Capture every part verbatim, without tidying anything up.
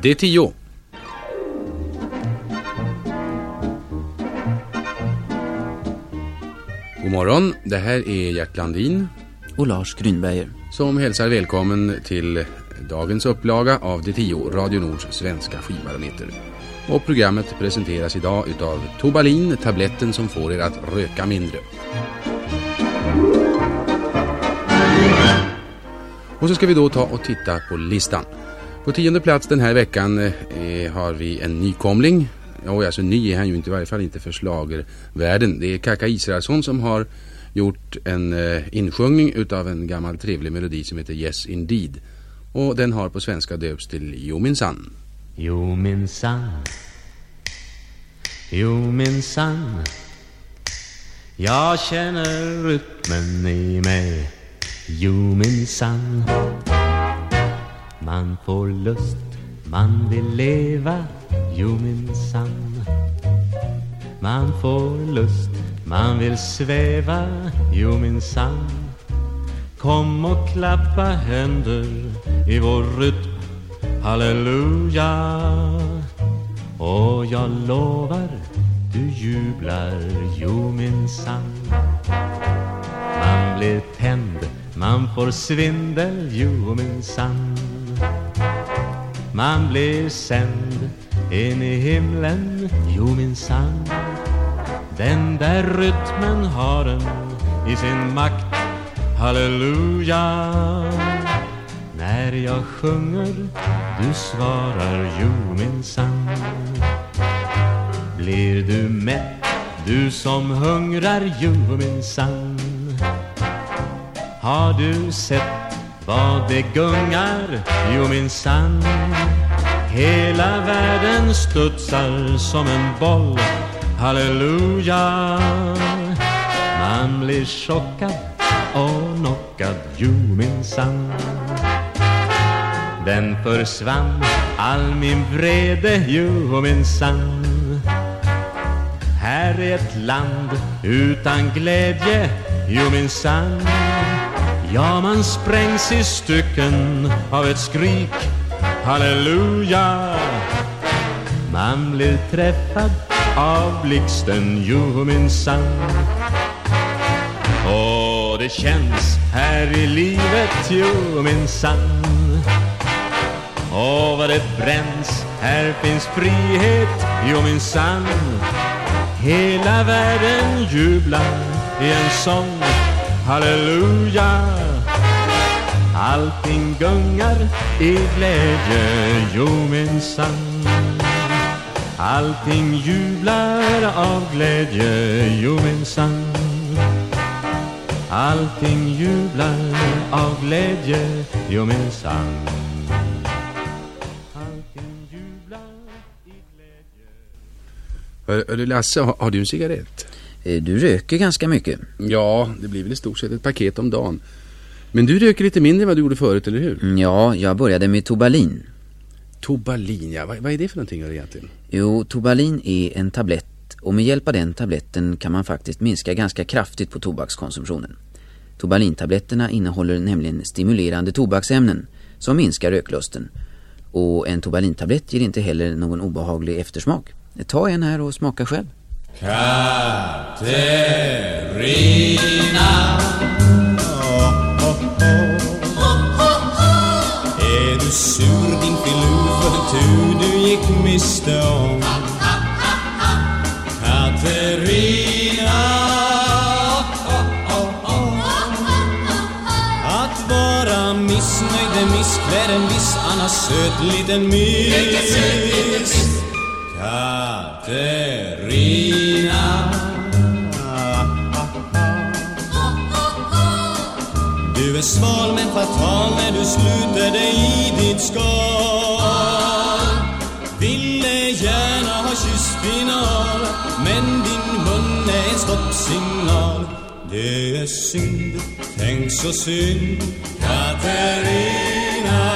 D tio. God morgon, det här är Gert Landin och Lars Grünberger som hälsar välkommen till dagens upplaga av D tio, Radio Nords svenska skivbarometer. Och programmet presenteras idag utav Tobalin, tabletten som får er att röka mindre. Och så ska vi då ta och titta på listan. På tionde plats den här veckan eh, har vi en nykomling. Och alltså ny är han ju inte, i varje fall inte för schlagervärlden. Det är Kaka Israelsson som har gjort en eh, insjungning utav en gammal trevlig melodi som heter Yes Indeed. Och den har på svenska döps till Jo minsann. Jo minsann, jo minsann, jag känner rytmen i mig. Jo minsann, man får lust, man vill leva. Jo minsann, man får lust, man vill sväva. Jo minsann, kom och klappa händer i vår rytm. Halleluja. Och jag lovar, du jublar. Jo minsann, man blir tänd, man får svindel. Jo minsann, man blir sänd in i himlen. Jo minsann, den där rytmen har den i sin makt. Halleluja. När jag sjunger, du svarar jo minsann. Blir du mätt, du som hungrar. Jo minsann, har du sett vad det gungar? Jo minsann, hela världen studsar som en boll. Halleluja. Man blir chockad och knockad. Jo minsann, den försvann all min vrede. Jo minsann, här är ett land utan glädje. Jo minsann, ja man sprängs i stycken av ett skrik. Halleluja. Man blir träffad av blixten. Jo minsann, och det känns här i livet. Jo minsann, och vad det bränns, här finns frihet. Jo minsann, hela världen jublar i en sång. Halleluja. Allting gungar i glädje. Jo minsann, allting jublar av glädje. Jo minsann, allting jublar av glädje. Jo minsann, allting jublar i glädje. Hör, hör du Lasse, har, har du en cigarett? Du röker ganska mycket. Ja, det blir väl i stort sett ett paket om dagen. Men du röker lite mindre än vad du gjorde förut, eller hur? Ja, jag började med Tobalin. Tobalin, ja. Vad, vad är det för någonting egentligen? Jo, Tobalin är en tablett och med hjälp av den tabletten kan man faktiskt minska ganska kraftigt på tobakskonsumtionen. Tobalintabletterna innehåller nämligen stimulerande tobaksämnen som minskar röklusten. Och en Tobalintablett ger inte heller någon obehaglig eftersmak. Ta en här och smaka själv. Katerina, är du sur din filur för tur du gick miste om? Katerina, att vara missnöjd är missklädd en viss annars söt liten miss. Katerina, du är sval men fatal när du sluter dig i ditt skal. Ville gärna ha kysst din ar, men din mun är en stoppsignal. Det är synd, tänk så synd. Katerina,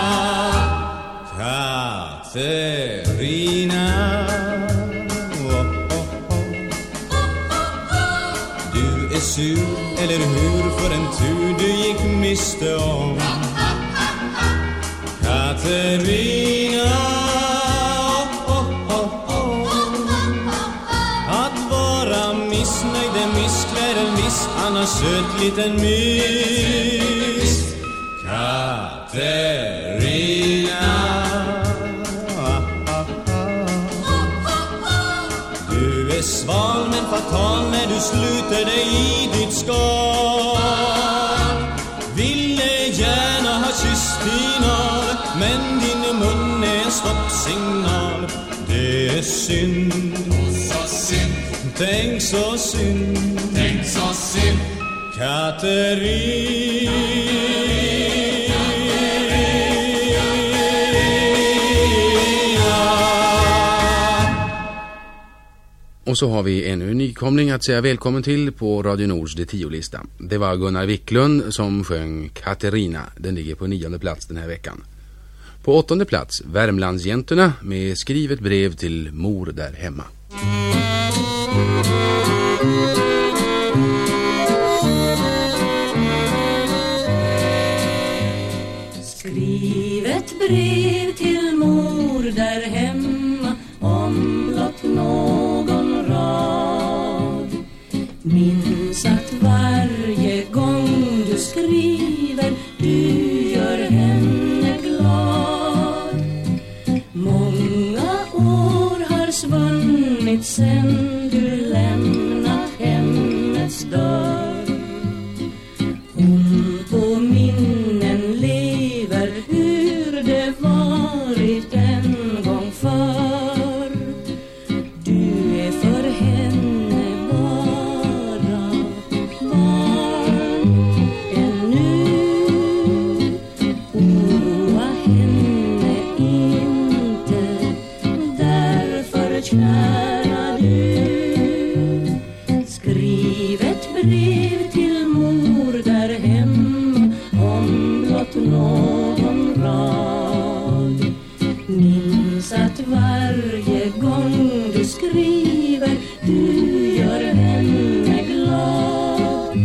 Katerina, du är sur, eller hur, för en tur du gick miste om. Katerina, Katarina, söt liten mus. Katarina, du är sval men fatal när du sluter dig i ditt skal. Ville gärna ha kysst din al, men din mun är en stoppsignal. Det är synd, så synd, tänk så synd, tänk så synd. Katarina. Och så har vi ännu en nykomling att säga välkommen till på Radio Nords de tio-lista. Det var Gunnar Wicklund som sjöng Katarina. Den ligger på nionde plats den här veckan. På åttonde plats, Värmlandsjäntorna med skrivet brev till mor där hemma. Skriv ett brev till mor där hemma om blott någon rad. Minns att varje gång du skriver du gör henne glad. Många år har svunnit sen du lämnat hemmets dörr. Hon på minnen lever hur det varit en gång förr. Du är för henne bara barn ännu. Oroa henne inte, därför kära du. Skriv ett brev till mor där hemma om blott någon rad. Minns att varje gång du skriver du gör henne glad.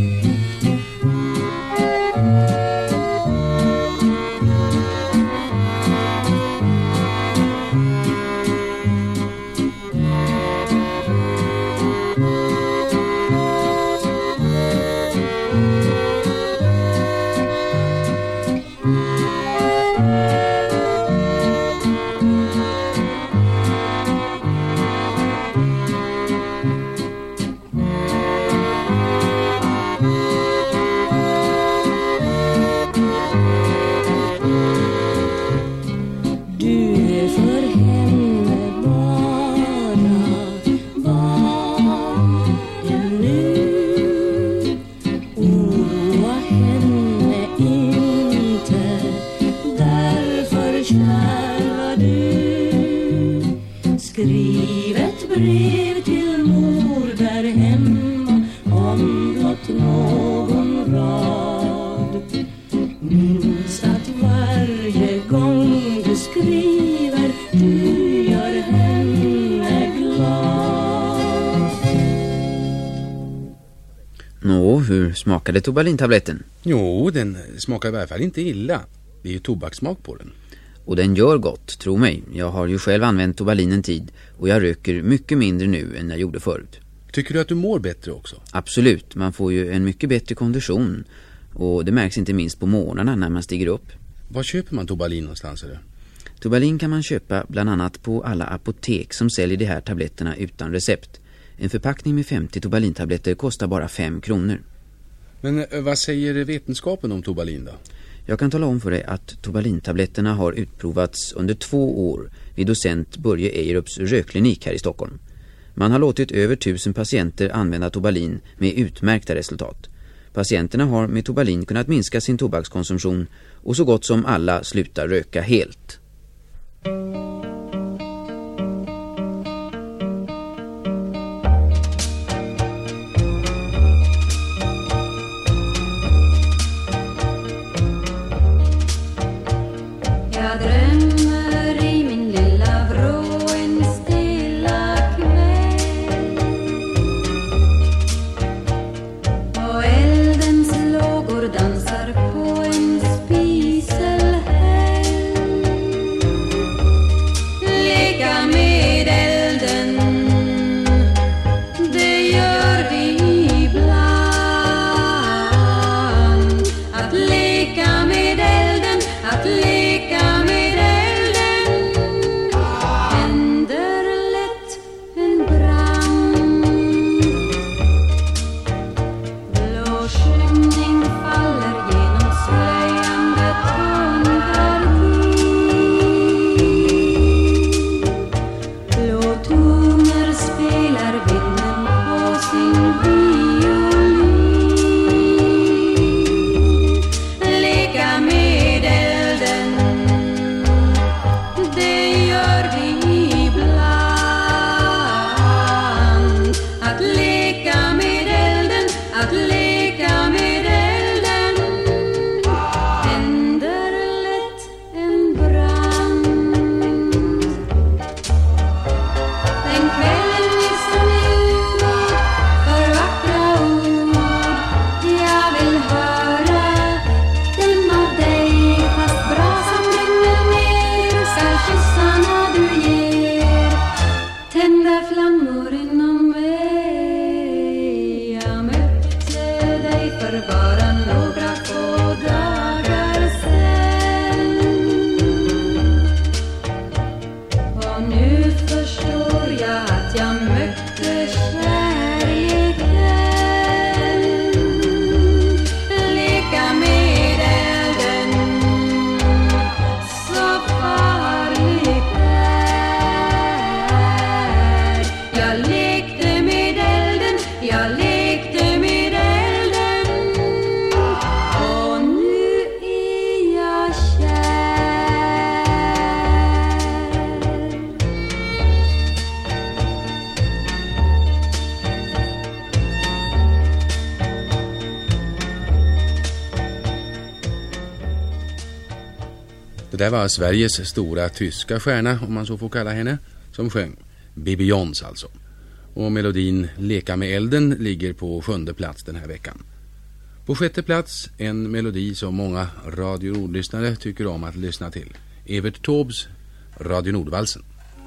Skriv ett brev till mor där hemma om blott någon rad. Minns att varje gång du skriver du gör henne glad. Nå, hur smakade Tobalintabletten? Jo, den smakar i varje fall inte illa. Det är ju tobakssmak på den. Och den gör gott, tro mig. Jag har ju själv använt Tobalin en tid och jag röker mycket mindre nu än jag gjorde förut. Tycker du att du mår bättre också? Absolut, man får ju en mycket bättre kondition och det märks inte minst på morgnarna när man stiger upp. Var köper man Tobalin någonstans eller? Tobalin kan man köpa bland annat på alla apotek som säljer de här tabletterna utan recept. En förpackning med femtio Tobalintabletter kostar bara fem kronor. Men vad säger vetenskapen om Tobalin då? Jag kan tala om för dig att Tobalintabletterna har utprovats under två år vid docent Börje Ejerups rökklinik här i Stockholm. Man har låtit över tusen patienter använda Tobalin med utmärkta resultat. Patienterna har med Tobalin kunnat minska sin tobakskonsumtion och så gott som alla slutar röka helt. Dansar på en spiselhäll. för bara några få dagar sen. Och nu förstår jag att jag mötte kärleken. Leka med elden, så farligt är. Jag lekte med elden, jag lekte med elden, och nu är jag kär. Det där var Sveriges stora tyska stjärna, om man så får kalla henne, som sjöng. Bibi Johns alltså. Och melodin Leka med elden ligger på sjunde plats den här veckan. På sjätte plats en melodi som många Radio Nord-lyssnare tycker om att lyssna till. Evert Taubes Radio Nordvalsen.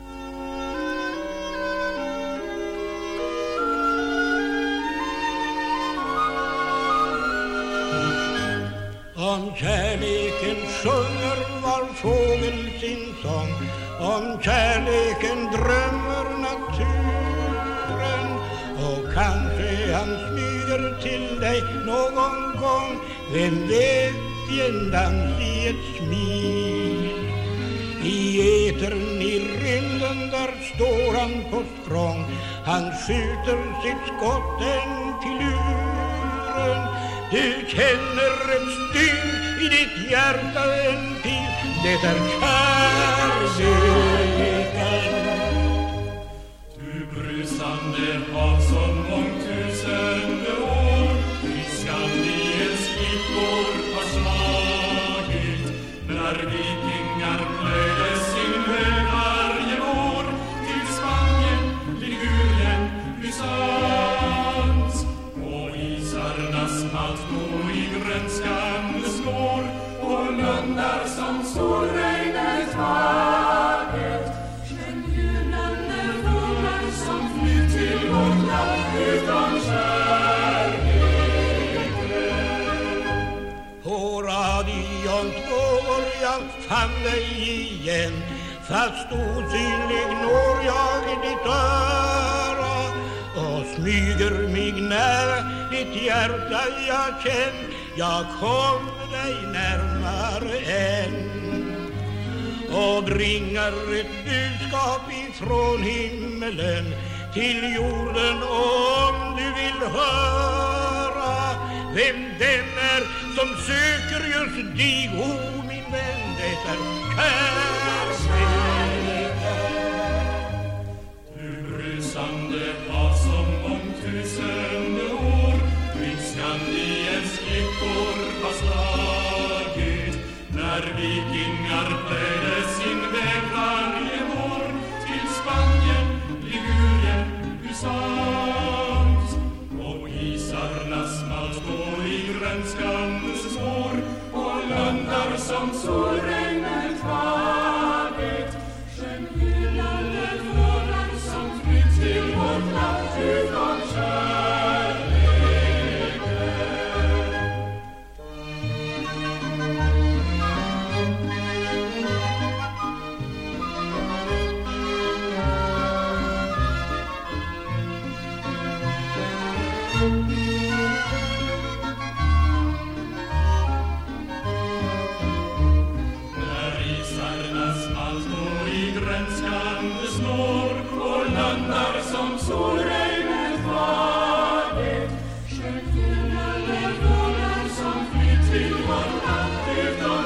Om kärleken sjunger var fågel sin sång, om kärleken drömmer naturen, och kanske han smyger till dig någon gång, vem vet, i en dans, i ett smil. I etern, i rymden, där står han på språng, han skjuter sitt skott en till luren. Du känner ett stygn i ditt hjärta, en pil, det är kärleken. Du brusande hav som mångtusende år, piskan i ens klippor har slagit, när vikingar plöjde sin väg varje år till Spanien, Ligurien, Bysans. Och isarnas malt då i grönskande snår, och lundar som solregnet vaket. Känn jublande fåglar som flytt till vårt land utan kärleken. På radion tvåor jag fann dig igen, fast osynlig når jag ditt öra, och smyger mig nära ditt hjärta jag känn, jag kom dig närmare än, och bringar ett budskap ifrån himmelen till jorden. Om du vill höra vem den är som söker just dig, o min vän, det är kärleken. Du brusande hav som mångtusende år, piskan i ens klippor har slagit, när vikingar plöjde sin väg varje år till Spanien, Ligurien, Bysans. Och isarnas malt då i grönskande spår, och lundar som solregnet vaket. Skön jublande fåglar som flytt till vårt land utan kärleken. När isarnas malt då i grönskande snår, och lundar som solregnet vaket. Skön jublande fåglar som flytt till vårt land utan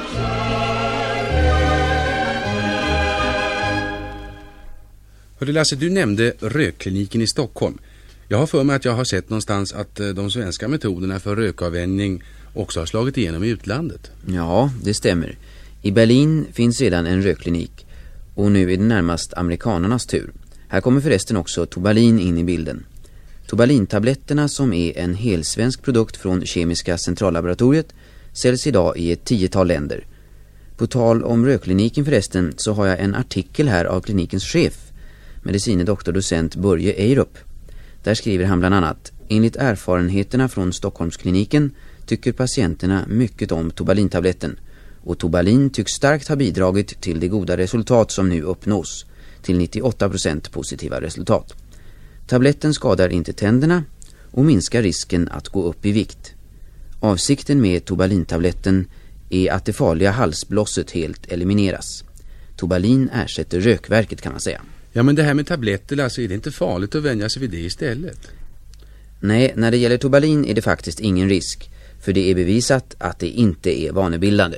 kärleken. Hörde Lasse, du nämnde rökkliniken i Stockholm. Jag har för mig att jag har sett någonstans att de svenska metoderna för rökavvänjning också har slagit igenom i utlandet. Ja, det stämmer. I Berlin finns redan en rökklinik, och nu är det närmast amerikanernas tur. Här kommer förresten också Tubalin in i bilden. Tubalintabletterna, som är en helsvensk produkt från Kemiska centrallaboratoriet, säljs idag i ett tiotal länder. På tal om rökkliniken förresten, så har jag en artikel här av klinikens chef, medicine doktor docent Börje Eirup. Där skriver han bland annat: Enligt erfarenheterna från Stockholmskliniken tycker patienterna mycket om Tobalintabletten, och Tobalin tycks starkt ha bidragit till det goda resultat som nu uppnås, till nittioåtta procent positiva resultat. Tabletten skadar inte tänderna och minskar risken att gå upp i vikt. Avsikten med Tobalintabletten är att det farliga halsblåset helt elimineras. Tobalin ersätter rökverket, kan man säga. Ja, men det här med tabletter, alltså, är det inte farligt att vänja sig vid det istället? Nej, när det gäller Tobalin är det faktiskt ingen risk, för det är bevisat att det inte är vanebildande.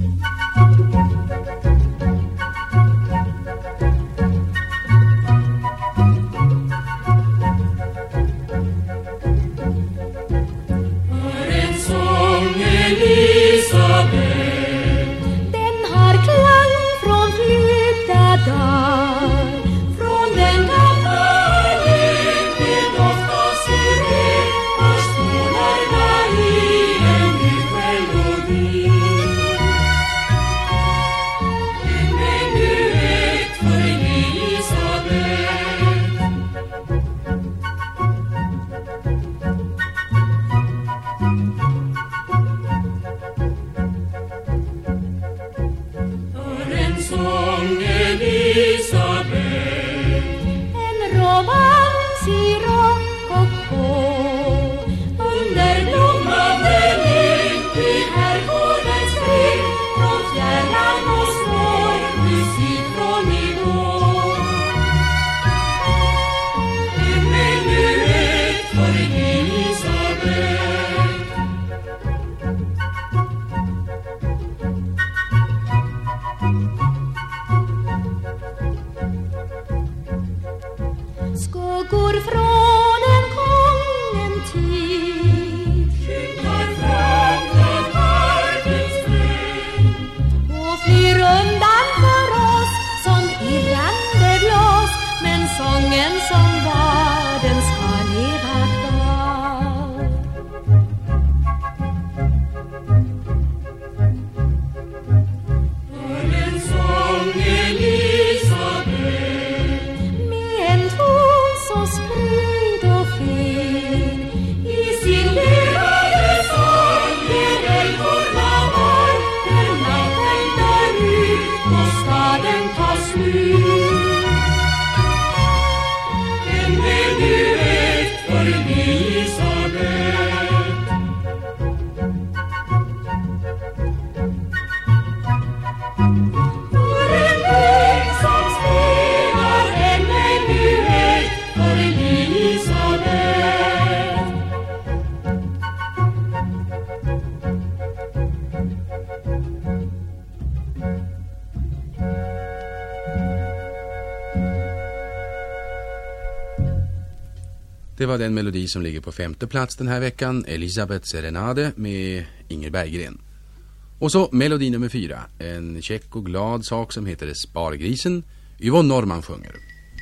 Det var den melodi som ligger på femte plats den här veckan, Elisabeth Serenade med Inger Berggren. Och så melodi nummer fyra, en käck och glad sak som heter Spargrisen. Yvonne Norrman sjunger.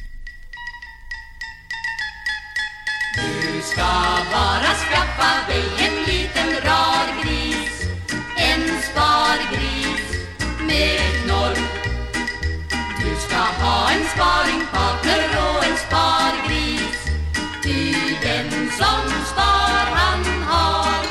Du ska bara skaffa dig en liten rar gris, en spargris med knorr. Du ska ha en sparingpartner och en spargris, ty den som spar han har.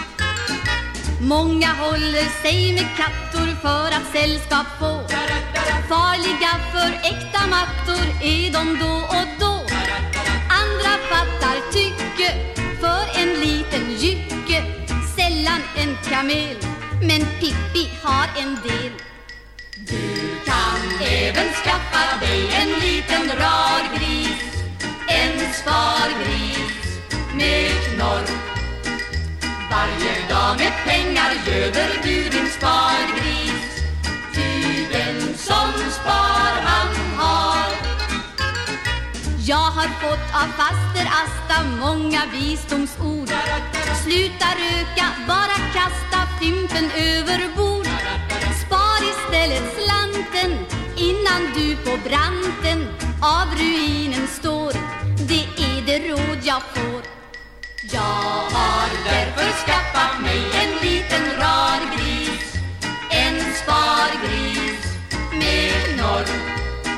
Många håller sig med kattor för att sällskap få. Farliga för äkta mattor är de då och då. Andra fattar tycke för en liten jycke, sällan en kamel, men Pippi har en del. Du kan även skaffa dig en liten rar gris, en spargris med knorr. Varje dag med pengar göder du din spargris, ty den som spar han har. Jag har fått av faster Asta många visdomsord. Sluta röka, bara kasta fimpen över bord. Spar istället slanten innan du på branten av ruinen står. Det är det råd jag får. Jag har därför skaffat mig en liten rar gris, en spargris med knorr.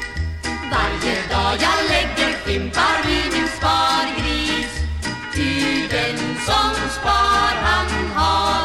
Varje dag jag lägger fimpar i min spargris, ty spar han har.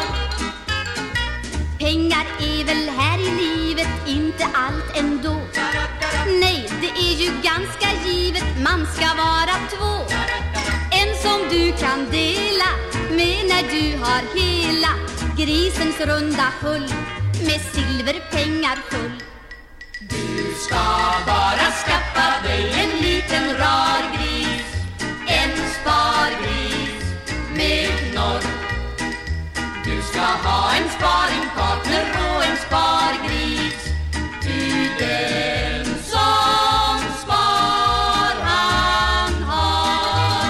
Pengar är väl här i livet inte allt ändå. Nej, det är ju ganska givet, man ska vara två. En som du kan dela med när du har hela grisens runda hull med silverpengar full. Du ska bara skaffa dig en liten rar gris, en spargris med knorr. Du ska ha en sparingpartner och en spargris, ty den som spar han har.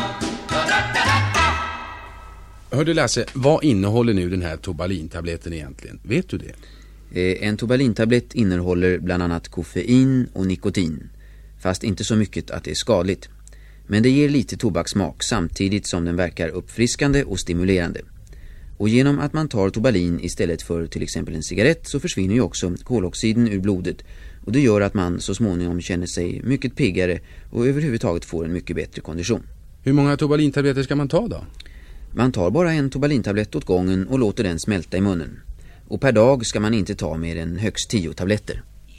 Hör du Lasse, vad innehåller nu den här Tobalin-tabletten egentligen? Vet du det? En Tobalin-tablett innehåller bland annat koffein och nikotin, fast inte så mycket att det är skadligt. Men det ger lite tobakssmak samtidigt som den verkar uppfriskande och stimulerande. Och genom att man tar Tobalin istället för till exempel en cigarett så försvinner ju också koloxiden ur blodet. Och det gör att man så småningom känner sig mycket piggare och överhuvudtaget får en mycket bättre kondition. Hur många Tobalin-tabletter ska man ta då? Man tar bara en Tobalin-tablett åt gången och låter den smälta i munnen. Och per dag ska man inte ta mer än högst tio tabletter.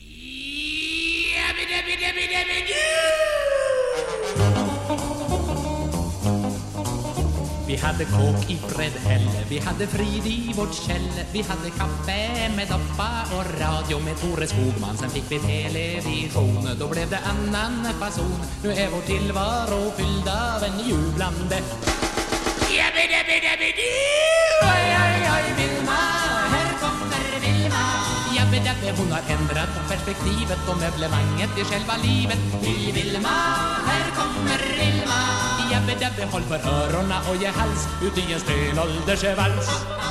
Vi hade kåk i Fredhälle, vi hade frid i vårt källe, vi hade kaffe med doppa och radio med Tore Skogman. Sen fick vi television, då blev det annan fason. Nu är vår tillvaro fylld av en jublande. Oj, oj, oj, Vilma, här kommer Vilma. Jabbedabbe, hon har ändrat perspektivet och möblemanget i själva livet. I Vilma, här kommer Vilma. Jabbedabbe, håll för öronen och ge hals ut i en stenåldersvals.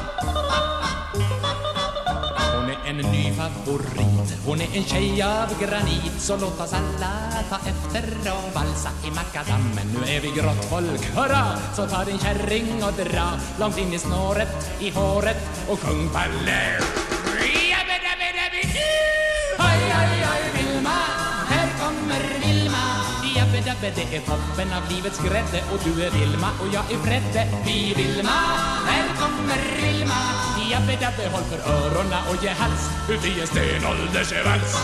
Hon är en ny favorit, hon är en tjej av granit. Så låt oss alla ta efter och valsa i makadammen. Nu är vi grått folk, hurra! Så ta din kärring och dra långt in i snåret, i håret och sjung Palle. Oj, oj, oj, Vilma, här kommer Vilma. Jabbedabbe, det är toppen av livets grädde. Och du är Vilma och jag är Fredde. Vi Vilma, här kommer Vilma. Jabbedabbe, håll för öronen och ge hals ut i en stenåldersvals.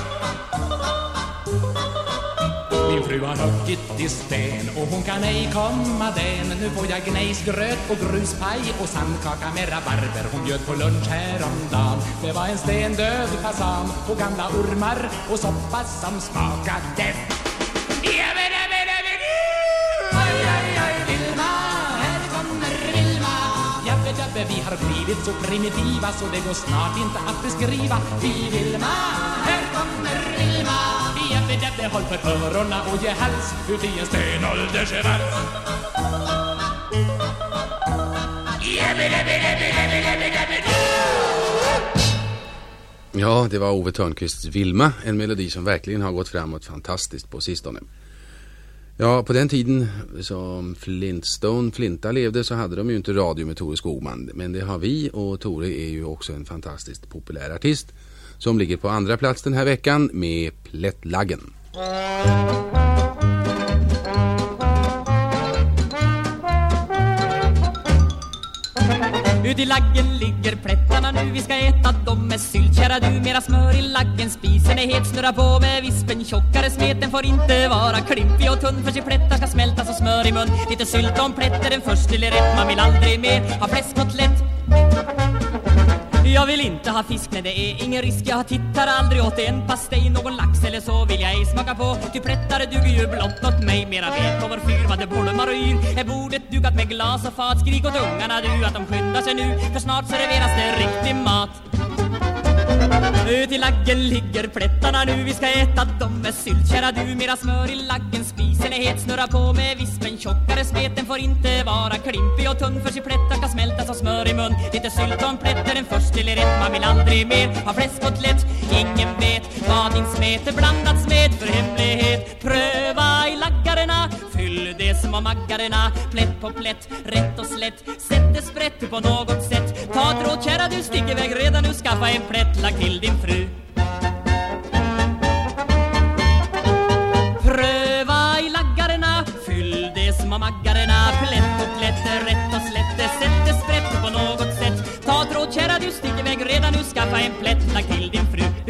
Min fru har huggit i sten och hon kan ej komma den. Nu får jag gnejsgröt och gruspaj och sandkaka med rabarber. Hon bjöd på lunch häromdagen. Det var en stendöd fasan och gamla ormar och soppa som smakade. Oj, oj, oj, Vilma, här kommer Vilma. Jabbedabbe, vi har blivit så primitiva så det går snart inte att beskriva. Vi Vilma, här kommer Vilma. Jabbedabbe, håll för öronen och ge hals ut i en stenåldersvals. Ja, det var Ove Thörnqvists Vilma, en melodi som verkligen har gått framåt fantastiskt på sistone. Ja, på den tiden som Flintstone, Flinta levde så hade de ju inte radio med Tore Skogman. Men det har vi, och Tore är ju också en fantastiskt populär artist som ligger på andra plats den här veckan med Plättlaggen. Ut i laggen ligger plättarna nu, vi ska äta dem med sylt. Kära du, mera smör i laggen, spisen är het, snurra på med vispen. Tjockare smeten får inte vara klimpig och tunn, för sig plättar ska smälta så smör i mun. Lite sylt om plätt är den först lille rätt, man vill aldrig mer ha fläskkotlett. Jag vill inte ha fisk, nej det är ingen risk. Jag tittar aldrig åt en pastej, någon lax eller så vill jag ej smaka på. Ty plättare duger ju blott åt mig, mera vet på vår fyr vad det bolmar och yr. Är bordet dukat med glas och fat, skrik åt ungarna du att de skyndar sig nu, för snart serveras det riktig mat. Ut i laggen ligger plättarna nu, vi ska äta dem med sylt. Kära du, mera smör i laggen, spisen är het, snurra på med vispen. Tjockare smeten får inte vara klimpig och tunn, för sig plättar ska smälta som smör i mun. Lite sylt om plätt är den först till rätt, man vill aldrig mer ha fläskkotlett. Ingen vet vad din smet är blandats med för hemlighet. Pröva i laggarna, fyll det som av maggarna. Plätt på plätt, rätt och slätt, sätt det sprätt på något sätt. Ta ett råd, kära du, stick iväg redan nu, skaffa en plättlag till din fru. Pröva i laggarna, fyll det som av maggarna. Plätt på plätt, rätt och slätt, sätt det sprätt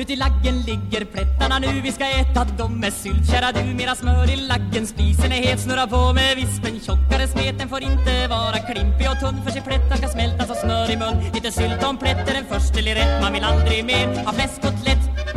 Ut i laggen ligger plättarna nu, vi ska äta dem med sylt. Kära du, mera smör i laggen, spisen är het, snurra på med vispen. Tjockare smeten får inte vara klimpig och tunn, för sig plättar ska smälta så smör i mun. Lite sylt om plätter, en först eller rätt, man vill aldrig mer ha fläskkotlett.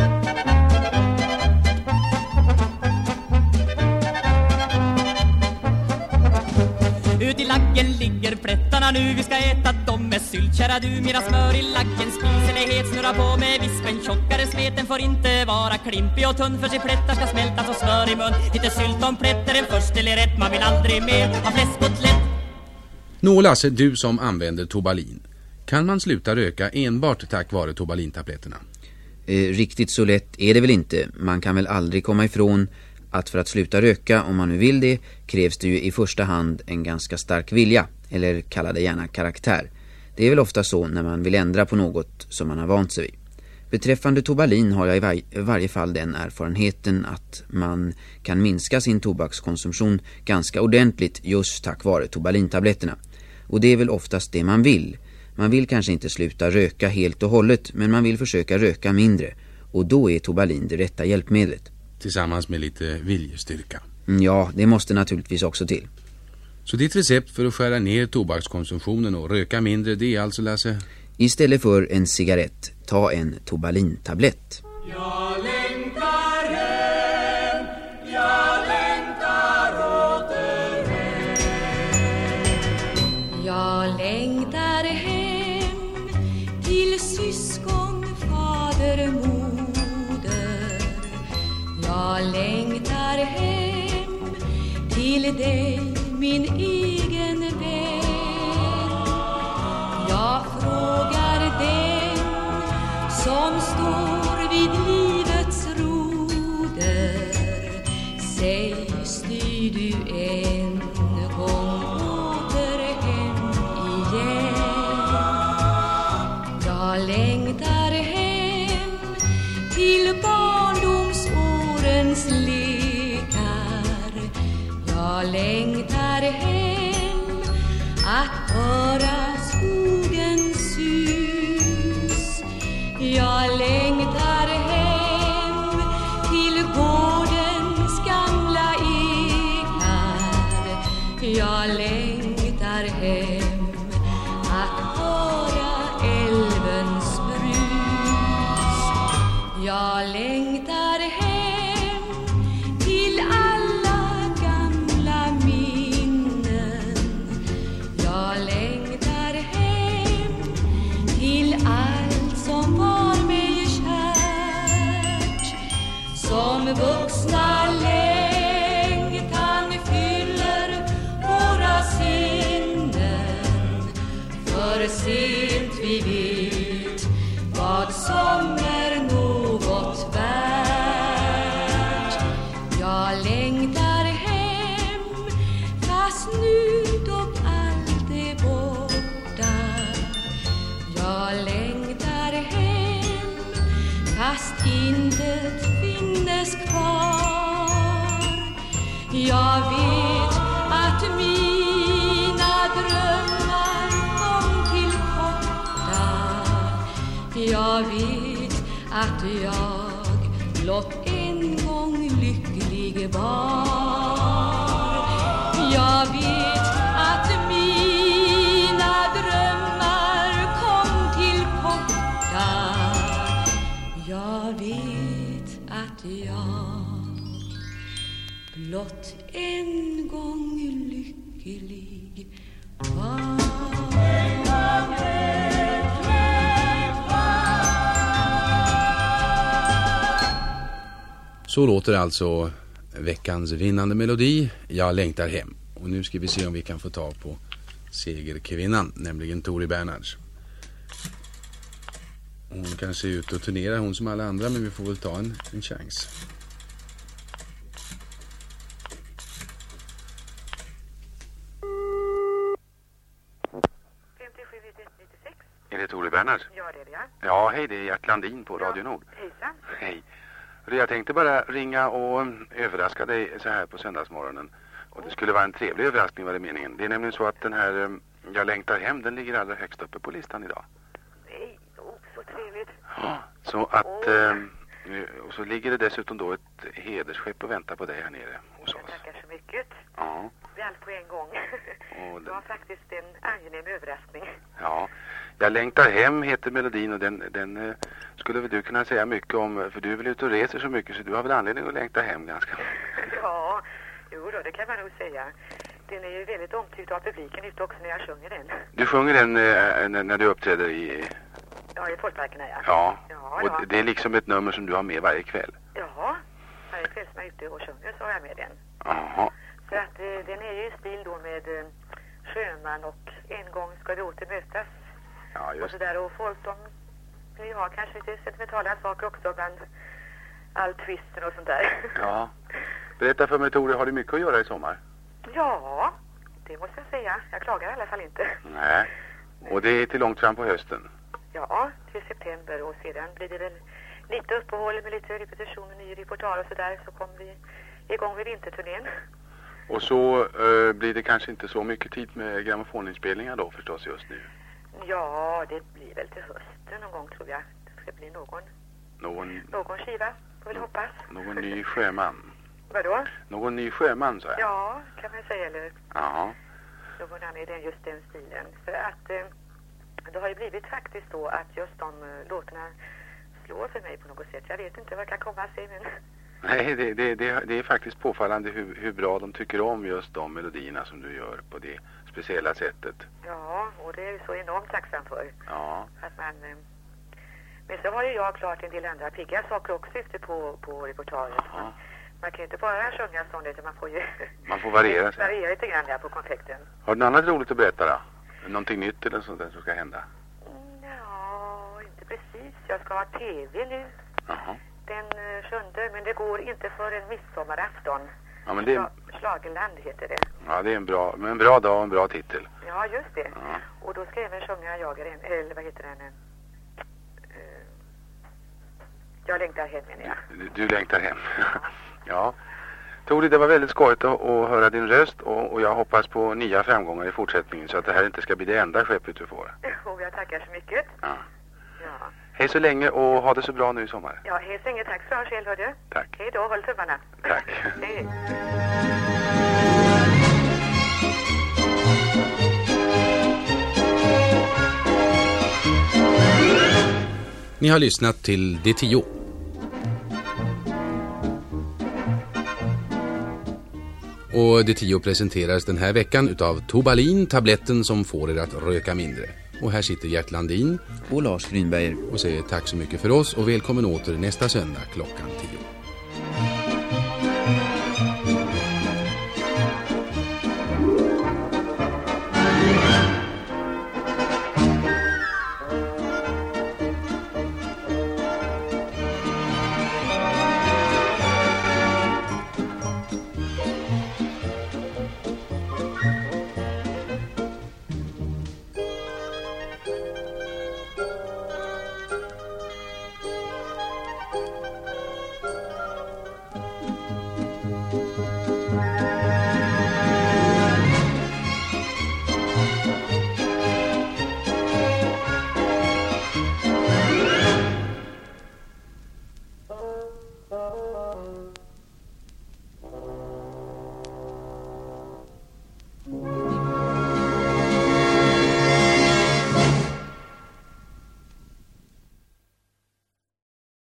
Ut i laggen ligger plättarna nu, vi ska äta dem med sylt. Kära du, mera smör i laggen, spisen är het, snurra på med vispen. Tjockare smeten får inte vara klimpig och tunn, för sig plättar ska smälta så smör i mun. Lite sylt om plätter, en först eller rätt, man vill aldrig mer ha fläskkotlett. Nå Lasse, du som använder Tobalin, kan man sluta röka enbart tack vare Tobalintabletterna? Eh, riktigt så lätt är det väl inte. Man kan väl aldrig komma ifrån att för att sluta röka, om man nu vill det, krävs det ju i första hand en ganska stark vilja, eller kalla det gärna karaktär. Det är väl ofta så när man vill ändra på något som man har vant sig vid. Beträffande Tobalin har jag i var- varje fall den erfarenheten att man kan minska sin tobakskonsumtion ganska ordentligt just tack vare Tobalintabletterna. Och det är väl oftast det man vill. Man vill kanske inte sluta röka helt och hållet, men man vill försöka röka mindre. Och då är Tobalin det rätta hjälpmedlet. Tillsammans med lite viljestyrka. Ja, det måste naturligtvis också till. Så ditt recept för att skära ner tobakskonsumtionen och röka mindre, det är alltså, Lasse? Istället för en cigarett, ta en Tobalintablett. Jag längtar hem, jag längtar åter hem. Jag längtar hem till syskon, fader, moder. Jag längtar hem till dig, min egen vän. Jag frågar den som står vid livets roder. Säg, styr du en gång åter hem igen? Jag längtar hem till barndomsårens lekar. Jag längtar hem att höra skogens sus. Jag längtar hem till gårdens gamla ekar. Jag längtar hem att höra älvens brus. Jag längtar hem till alla gamla minnen. Jag längtar hem till allt som var mig kärt. Som vuxna längtan fyller våra sinnen. För sent vi vet vad som är något värt. Jag längtar hem fast nu då allt är borta. Jag längtar hem fast intet finnes kvar. Jag vet att mina drömmar kom till korta. Jag vet att jag blott en gång lycklig var. Jag vet att mina drömmar kom till korta. Jag vet att jag blott en gång lycklig var. Så låter alltså veckans vinnande melodi, Jag längtar hem. Och nu ska vi se om vi kan få ta på segerkvinnan, nämligen Tori Bernhards. Hon kan se ut att turnera, hon som alla andra, men vi får väl ta en, en chans. Är det Tori Bernhard? Ja, det är det. Ja, hej, det är Gert Landin på Radio Nord. Hejsan. Hej. Jag tänkte bara ringa och överraska dig så här på söndagsmorgonen. Och det skulle vara en trevlig överraskning, var det meningen. Det är nämligen så att den här Jag längtar hem, den ligger allra högst uppe på listan idag. Nej, oh, så trevligt. Ja, så Så att, eh, och så ligger det dessutom då ett hedersskepp och väntar på dig här nere hos oss. Jag tackar så mycket. Ja. Vi är allt på en gång. Och det var faktiskt en angenäm överraskning. Ja, Jag längtar hem heter melodin och den, den eh, skulle väl du kunna säga mycket om, för du är väl ute och reser så mycket så du har väl anledning att längta hem ganska. Ja, jo då, det kan man nog säga. Den är ju väldigt omtyckt av publiken ute också när jag sjunger den. Du sjunger den eh, när, när du uppträder i... Ja, i Folkparkerna, ja. Ja, ja och ja. det är liksom ett nummer som du har med varje kväll. Ja, varje kväll som jag är ute och sjunger så har jag med den. Jaha. Så att eh, den är ju i stil då med eh, Sjöman och En gång ska vi åter mötas. Ja, just. Och så där, och folk de vill ju ha kanske lite sentimentala saker också bland all twisten och sånt där. Ja. Berätta för mig, Tore, har du mycket att göra i sommar? Ja, det måste jag säga. Jag klagar i alla fall inte. Nej. Och det är till långt fram på hösten? Ja, till september, och sedan blir det väl lite uppehåll med lite repetition och ny reportage och sådär, så kommer vi igång med vinterturnén. Och så eh, blir det kanske inte så mycket tid med grammofoninspelningar då förstås just nu? Ja, det blir väl till hösten någon gång tror jag. Det ska bli någon, någon, någon skiva, får väl hoppas. Någon ny sjöman. Vadå? Någon ny sjöman, så här. Ja, kan man säga, eller? Ja. Någon annan i den, just den stilen. För att eh, det har ju blivit faktiskt så att just de uh, låtarna slår för mig på något sätt. Jag vet inte vad kan komma sig, men... Nej, det, det, det, det är faktiskt påfallande hur, hur bra de tycker om just de melodierna som du gör på det speciella sättet. Ja, och det är ju så enormt tacksam för. Ja. Att man... Eh, men så har ju jag klart en del andra pigga saker också ute på, på reportaget. Man, man kan ju inte bara sjunga sånt, utan man får ju... Man får variera sig. Variera lite grann där på konfekten. Har du något annat roligt att berätta då? Någonting nytt eller sånt där som ska hända? Ja, inte precis. Jag ska ha tv nu. Jaha. Den uh, sjunde, men det går inte för en midsommarafton. Ja, men det är... Schlagerland heter det. Ja, det är en bra, en bra dag och en bra titel. Ja, just det. Ja. Och då ska jag även sjunga Jag är en, eller vad heter den? Uh, jag längtar hem, menar jag. Du, du längtar hem. Ja. Tore, det var väldigt skojigt att, att höra din röst och, och jag hoppas på nya framgångar i fortsättningen så att det här inte ska bli det enda skeppet du får. Och jag tackar så mycket. Ja. Ja. Hej så länge och ha det så bra nu i sommar. Ja, hej så länge. Tack så mycket själv, hördu. Tack. Hej då, håll tummarna. Tack. Hej. Ni har lyssnat till De tio. Och De tio presenteras den här veckan utav Tobalin, tabletten som får er att röka mindre. Och här sitter Gert Landin och Lars Grünberger och säger tack så mycket för oss och välkommen åter nästa söndag klockan tio.